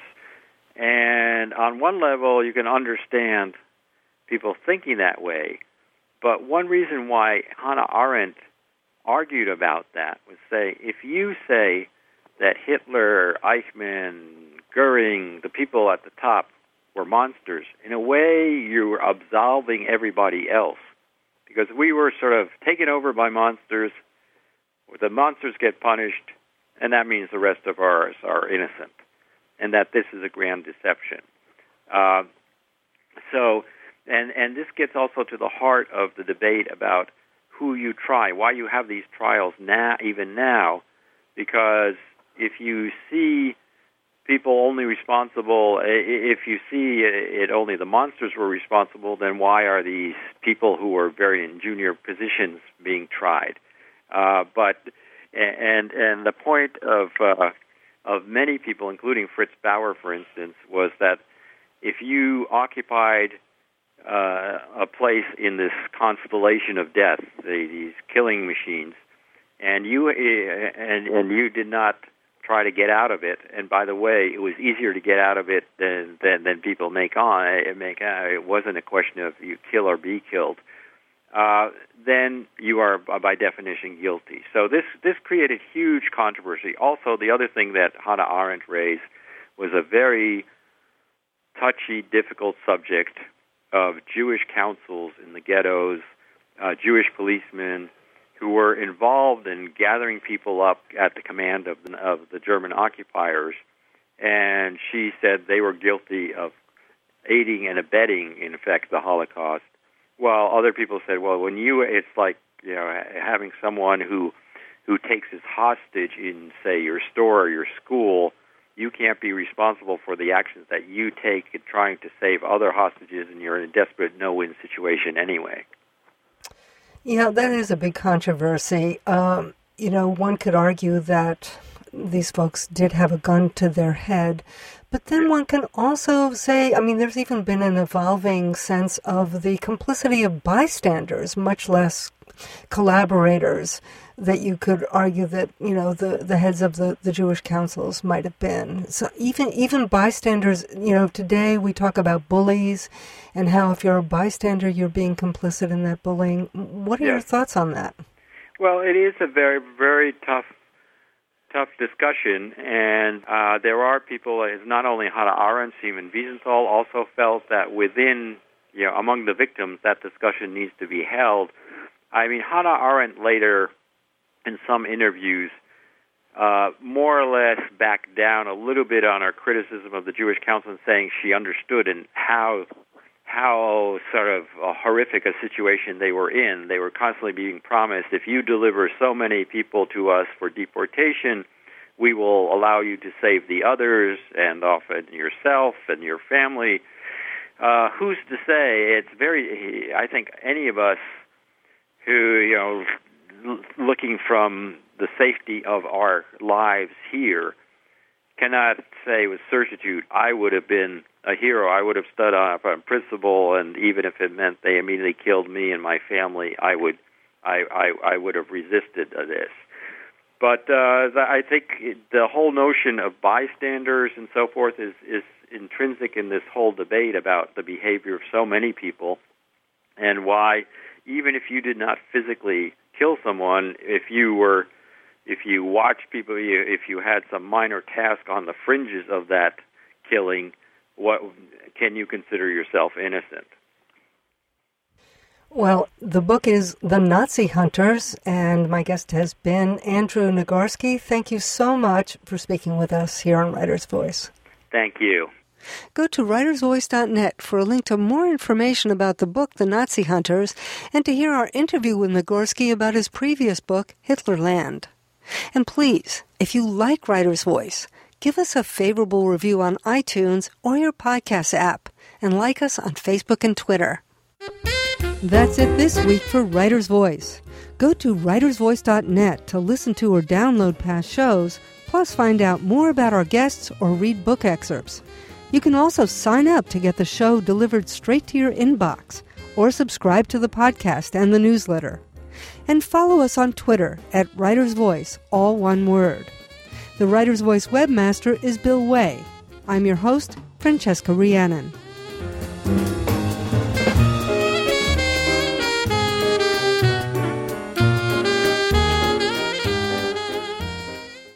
And on one level, you can understand people thinking that way, but one reason why Hannah Arendt argued about that was, say, if you say that Hitler, Eichmann, Goering, the people at the top were monsters, in a way you're absolving everybody else, because we were sort of taken over by monsters. The monsters get punished, and that means the rest of ours are innocent, and that this is a grand deception. Uh, so, and and this gets also to the heart of the debate about who you try, why you have these trials now, even now, because if you see people only responsible, if you see it only the monsters were responsible, then why are these people who were very in junior positions being tried? Uh, but and and the point of uh, of many people, including Fritz Bauer, for instance, was that if you occupied uh, a place in this constellation of death, the, these killing machines, and you and and you did not try to get out of it, and by the way, it was easier to get out of it than than, than people make on it. Make uh, it wasn't a question of you kill or be killed. Uh, then you are by definition guilty. So this this created huge controversy. Also, the other thing that Hannah Arendt raised was a very touchy, difficult subject of Jewish councils in the ghettos, uh, Jewish policemen who were involved in gathering people up at the command of the, of the German occupiers, and she said they were guilty of aiding and abetting, in effect, the Holocaust. While other people said, well, when you, it's like, you know, having someone who who takes his hostage in, say, your store or your school, you can't be responsible for the actions that you take in trying to save other hostages, and you're in a desperate no-win situation anyway. Yeah, that is a big controversy. Um, you know, one could argue that these folks did have a gun to their head, but then one can also say, I mean, there's even been an evolving sense of the complicity of bystanders, much less collaborators, that you could argue that, you know, the, the heads of the, the Jewish councils might have been. So even even bystanders, you know, today we talk about bullies and how if you're a bystander, you're being complicit in that bullying. What are yes. your thoughts on that? Well, it is a very, very tough tough discussion, and uh, there are people, it's not only Hannah Arendt, Simon Wiesenthal also felt that within, you know, among the victims, that discussion needs to be held. I mean, Hannah Arendt later, in some interviews, uh, more or less backed down a little bit on her criticism of the Jewish Council, and saying she understood and how how sort of uh, horrific a situation they were in. They were constantly being promised, if you deliver so many people to us for deportation, we will allow you to save the others and often yourself and your family. Uh, who's to say? It's very, I think any of us who, you know, looking from the safety of our lives here, cannot say with certitude, I would have been a hero. I would have stood up on principle, and even if it meant they immediately killed me and my family, I would, I, I, I would have resisted this. But uh, I think the whole notion of bystanders and so forth is, is intrinsic in this whole debate about the behavior of so many people, and why, even if you did not physically kill someone, if you were, if you watched people, if you had some minor task on the fringes of that killing, what can you consider yourself innocent? Well, the book is The Nazi Hunters, and my guest has been Andrew Nagorski. Thank you so much for speaking with us here on Writer's Voice. Thank you. Go to writers voice dot net for a link to more information about the book, The Nazi Hunters, and to hear our interview with Nagorski about his previous book, Hitlerland. And please, if you like Writer's Voice, give us a favorable review on iTunes or your podcast app, and like us on Facebook and Twitter. That's it this week for Writer's Voice. Go to writers voice dot net to listen to or download past shows, plus find out more about our guests or read book excerpts. You can also sign up to get the show delivered straight to your inbox, or subscribe to the podcast and the newsletter. And follow us on Twitter at Writer's Voice, all one word. The Writer's Voice webmaster is Bill Way. I'm your host, Francesca Rhiannon.